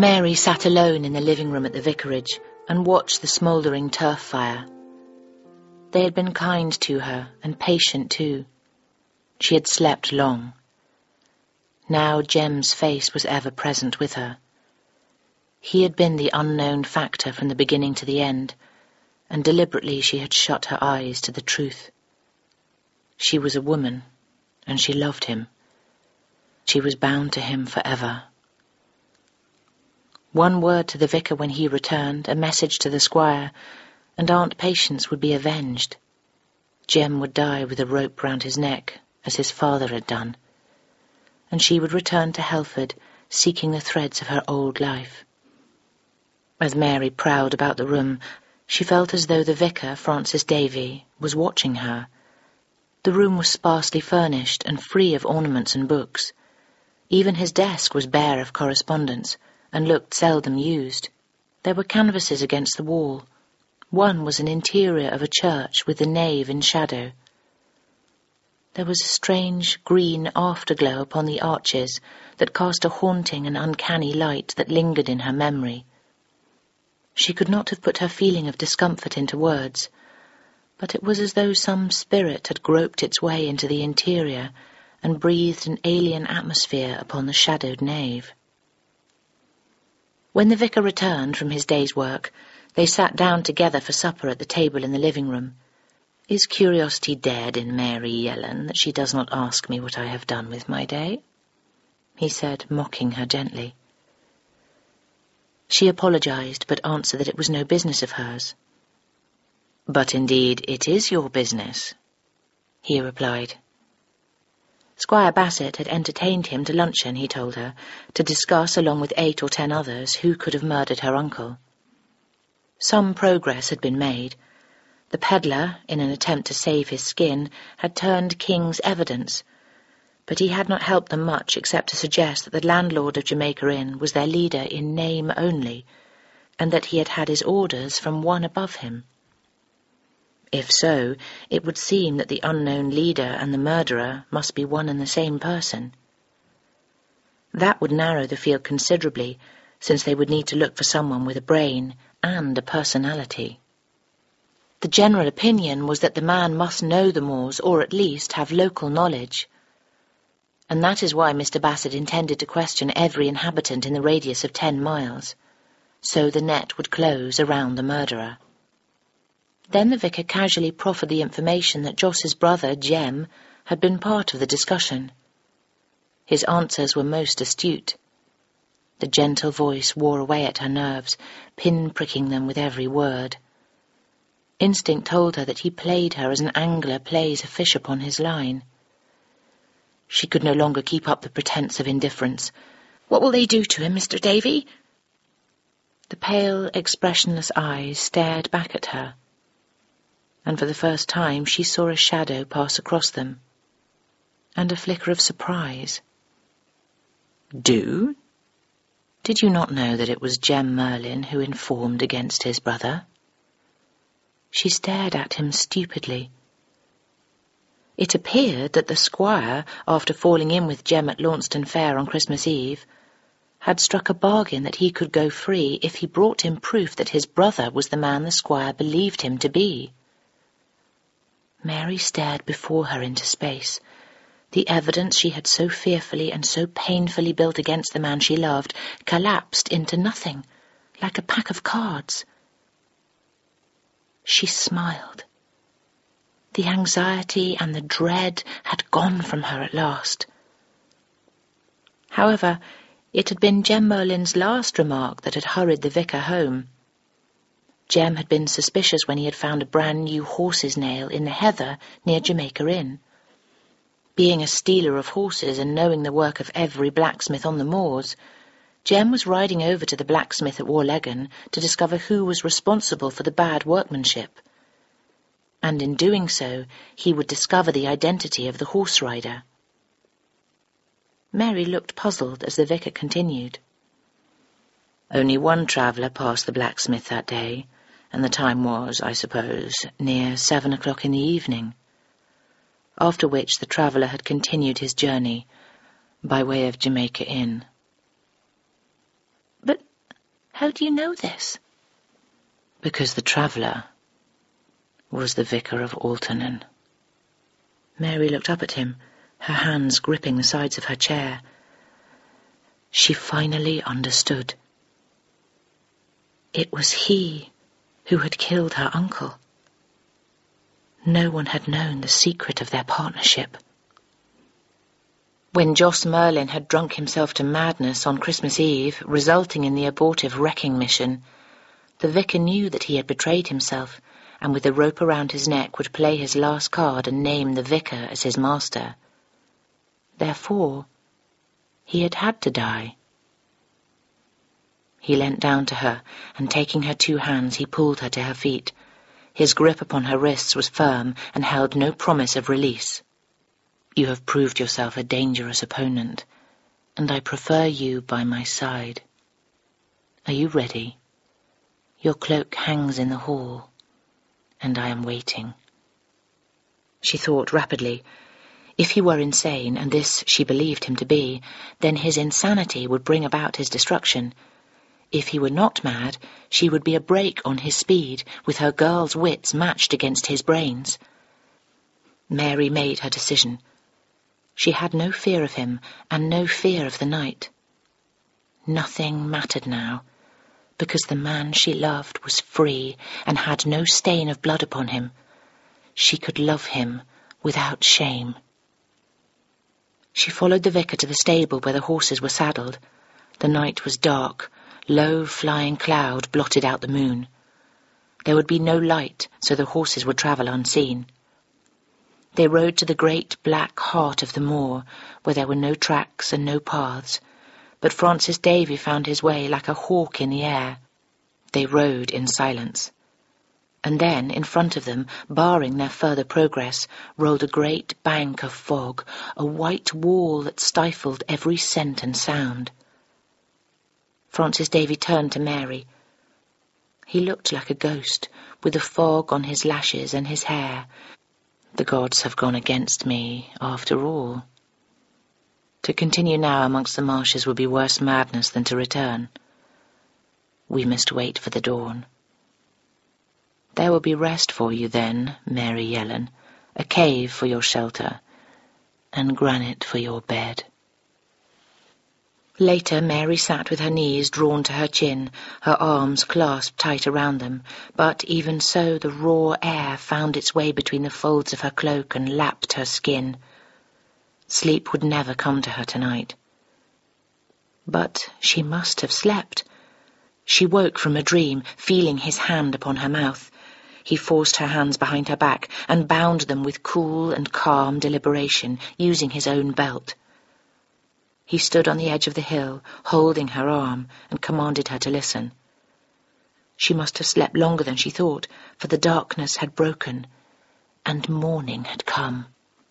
Mary sat alone in the living room at the vicarage and watched the smouldering turf fire. They had been kind to her and patient too. She had slept long. Now Jem's face was ever present with her. He had been the unknown factor from the beginning to the end, and deliberately she had shut her eyes to the truth. She was a woman, and she loved him. She was bound to him forever. One word to the vicar when he returned, a message to the squire, and Aunt Patience would be avenged. Jem would die with a rope round his neck, as his father had done, and she would return to Helford, seeking the threads of her old life. As Mary prowled about the room, she felt as though the vicar, Francis Davy, was watching her. The room was sparsely furnished and free of ornaments and books. Even his desk was bare of correspondence, and looked seldom used. There were canvases against the wall. One was an interior of a church with the nave in shadow. There was a strange green afterglow upon the arches that cast a haunting and uncanny light that lingered in her memory. She could not have put her feeling of discomfort into words, but it was as though some spirit had groped its way into the interior and breathed an alien atmosphere upon the shadowed nave. When the vicar returned from his day's work, they sat down together for supper at the table in the living room. "Is curiosity dead in Mary Yellen that she does not ask me what I have done with my day?" he said, mocking her gently. She apologized, but answered that it was no business of hers. "But indeed it is your business," he replied. Squire Bassett had entertained him to luncheon, he told her, to discuss, along with 8 or 10 others, who could have murdered her uncle. Some progress had been made. The peddler, in an attempt to save his skin, had turned King's evidence, but he had not helped them much except to suggest that the landlord of Jamaica Inn was their leader in name only, and that he had had his orders from one above him. If so, it would seem that the unknown leader and the murderer must be one and the same person. That would narrow the field considerably, since they would need to look for someone with a brain and a personality. The general opinion was that the man must know the moors, or at least have local knowledge. And that is why Mr. Bassett intended to question every inhabitant in the radius of 10 miles, so the net would close around the murderer. Then the vicar casually proffered the information that Joss's brother, Jem, had been part of the discussion. His answers were most astute. The gentle voice wore away at her nerves, pin-pricking them with every word. Instinct told her that he played her as an angler plays a fish upon his line. She could no longer keep up the pretense of indifference. "What will they do to him, Mr. Davy?" The pale, expressionless eyes stared back at her, and for the first time she saw a shadow pass across them, and a flicker of surprise. "Do? Did you not know that it was Jem Merlin who informed against his brother?" She stared at him stupidly. It appeared that the squire, after falling in with Jem at Launceston Fair on Christmas Eve, had struck a bargain that he could go free if he brought him proof that his brother was the man the squire believed him to be. Mary stared before her into space. The evidence she had so fearfully and so painfully built against the man she loved collapsed into nothing, like a pack of cards. She smiled. The anxiety and the dread had gone from her at last. However, it had been Jem Merlin's last remark that had hurried the vicar home. Jem had been suspicious when he had found a brand-new horse's nail in the heather near Jamaica Inn. Being a stealer of horses and knowing the work of every blacksmith on the moors, Jem was riding over to the blacksmith at Warlegon to discover who was responsible for the bad workmanship. And in doing so, he would discover the identity of the horse rider. Mary looked puzzled as the vicar continued. Only one traveller passed the blacksmith that day, and the time was, I suppose, near 7 o'clock in the evening, after which the traveller had continued his journey by way of Jamaica Inn. "But How do you know this? Because the traveller was the vicar of Altonen. Mary looked up at him, her hands gripping the sides of her chair. She finally understood. It was he who had killed her uncle. No one had known the secret of their partnership. When Jos Merlin had drunk himself to madness on Christmas Eve, resulting in the abortive wrecking mission, the vicar knew that he had betrayed himself, and with the rope around his neck would play his last card and name the vicar as his master. Therefore, he had had to die. He leant down to her, and taking her 2 hands, he pulled her to her feet. His grip upon her wrists was firm and held no promise of release. You have proved yourself a dangerous opponent, and I prefer you by my side. Are you ready? Your cloak hangs in the hall, and I am waiting. She thought rapidly. If he were insane, and this she believed him to be, then his insanity would bring about his destruction. If he were not mad, she would be a brake on his speed, with her girl's wits matched against his brains. Mary made her decision. She had no fear of him, and no fear of the night. Nothing mattered now, because the man she loved was free and had no stain of blood upon him. She could love him without shame. She followed the vicar to the stable where the horses were saddled. The night was dark. Low flying cloud blotted out the moon. There would be no light, so the horses would travel unseen. They rode to the great black heart of the moor, where there were no tracks and no paths, but Francis Davy found his way like a hawk in the air. They rode in silence. And then, in front of them, barring their further progress, rolled a great bank of fog, a white wall that stifled every scent and sound. Francis Davy turned to Mary. He looked like a ghost, with the fog on his lashes and his hair. The gods have gone against me, after all. To continue now amongst the marshes would be worse madness than to return. We must wait for the dawn. There will be rest for you then, Mary Yellen, a cave for your shelter, and granite for your bed. Later, Mary sat with her knees drawn to her chin, her arms clasped tight around them, but even so the raw air found its way between the folds of her cloak and lapped her skin. Sleep would never come to her tonight. But she must have slept. She woke from a dream, feeling his hand upon her mouth. He forced her hands behind her back and bound them with cool and calm deliberation, using his own belt. He stood on the edge of the hill, holding her arm, and commanded her to listen. She must have slept longer than she thought, for the darkness had broken, and morning had come.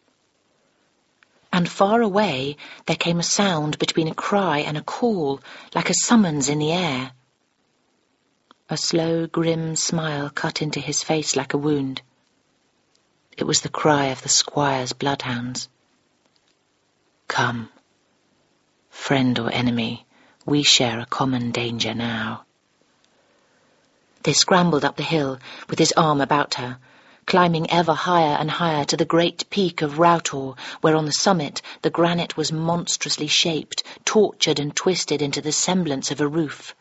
And far away there came a sound between a cry and a call, like a summons in the air. A slow, grim smile cut into his face like a wound. It was the cry of the squire's bloodhounds. Come. Friend or enemy, we share a common danger now. They scrambled up the hill, with his arm about her, climbing ever higher and higher to the great peak of Rautor, where on the summit the granite was monstrously shaped, tortured and twisted into the semblance of a roof.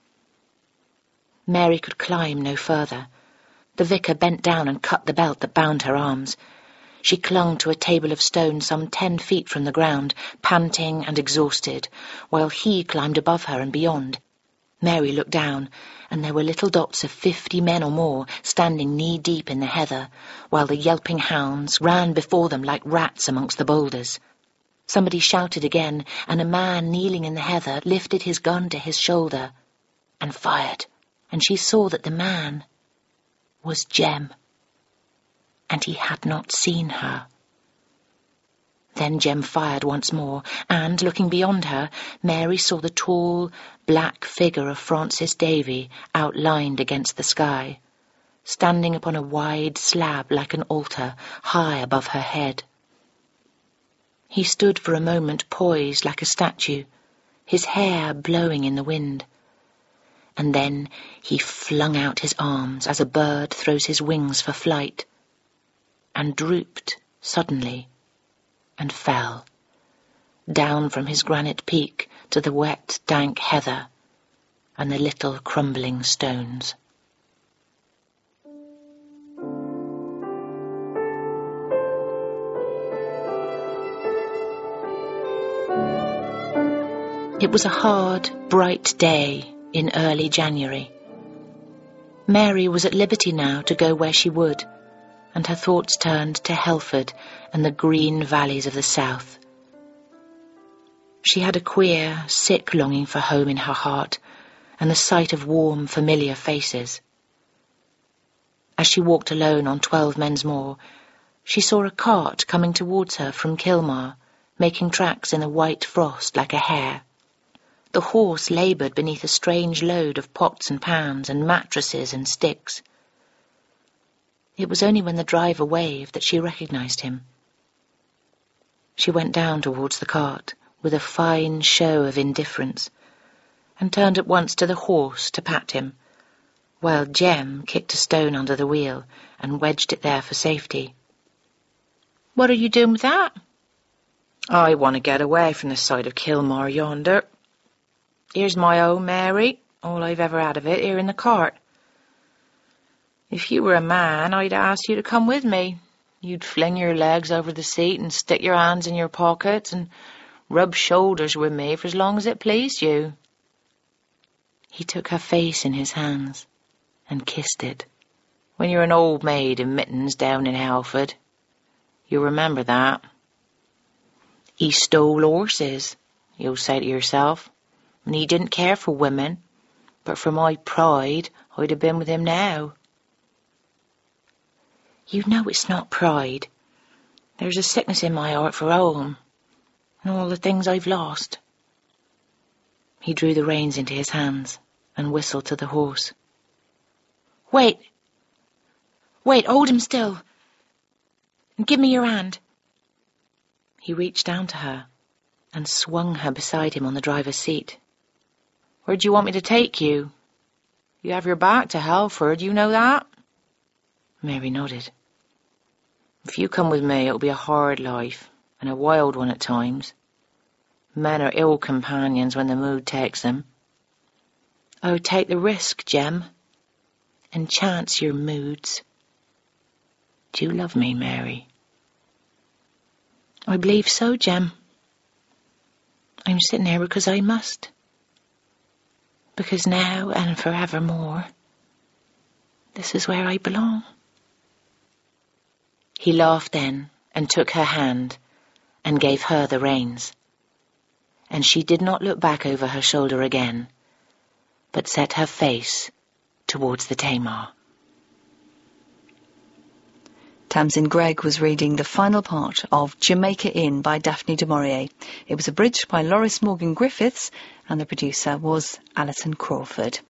Mary could climb no further. The vicar bent down and cut the belt that bound her arms. She clung to a table of stone some 10 feet from the ground, panting and exhausted, while he climbed above her and beyond. Mary looked down, and there were little dots of 50 men or more standing knee-deep in the heather, while the yelping hounds ran before them like rats amongst the boulders. Somebody shouted again, and a man kneeling in the heather lifted his gun to his shoulder and fired, and she saw that the man was Jem. And he had not seen her. Then Jem fired once more, and, looking beyond her, Mary saw the tall, black figure of Francis Davy outlined against the sky, standing upon a wide slab like an altar, high above her head. He stood for a moment poised like a statue, his hair blowing in the wind. and then he flung out his arms as a bird throws his wings for flight, and drooped suddenly, and fell, down from his granite peak to the wet, dank heather and the little crumbling stones. It was a hard, bright day in early January. Mary was at liberty now to go where she would, and her thoughts turned to Helford and the green valleys of the south. She had a queer, sick longing for home in her heart, and the sight of warm, familiar faces. As she walked alone on 12 Men's Moor, she saw a cart coming towards her from Kilmar, making tracks in the white frost like a hare. The horse laboured beneath a strange load of pots and pans and mattresses and sticks. It was only when the driver waved that she recognised him. She went down towards the cart with a fine show of indifference, and turned at once to the horse to pat him, while Jem kicked a stone under the wheel and wedged it there for safety. "What are you doing with that?" "I want to get away from the sight of Kilmar yonder. Here's my own Mary, all I've ever had of it, here in the cart. If you were a man, I'd ask you to come with me. You'd fling your legs over the seat and stick your hands in your pockets and rub shoulders with me for as long as it pleased you." He took her face in his hands and kissed it. "When you're an old maid in mittens down in Halford, you'll remember that. He stole horses, you'll say to yourself, and he didn't care for women, but for my pride I'd have been with him now." "You know it's not pride. There's a sickness in my heart for home, and all the things I've lost." He drew the reins into his hands and whistled to the horse. Wait, hold him still, and give me your hand." He reached down to her and swung her beside him on the driver's seat. "Where do you want me to take you? You have your back to Halford, you know that?" Mary nodded. "If you come with me, it'll be a hard life, and a wild one at times. Men are ill companions when the mood takes them." "Oh, take the risk, Jem, and chance your moods." "Do you love me, Mary?" "I believe so, Jem. I'm sitting here because I must. Because now and forevermore, this is where I belong." He laughed then and took her hand and gave her the reins. And she did not look back over her shoulder again, but set her face towards the Tamar. Tamsin Greig was reading the final part of Jamaica Inn by Daphne du Maurier. It was abridged by Loris Morgan Griffiths, and the producer was Alison Crawford.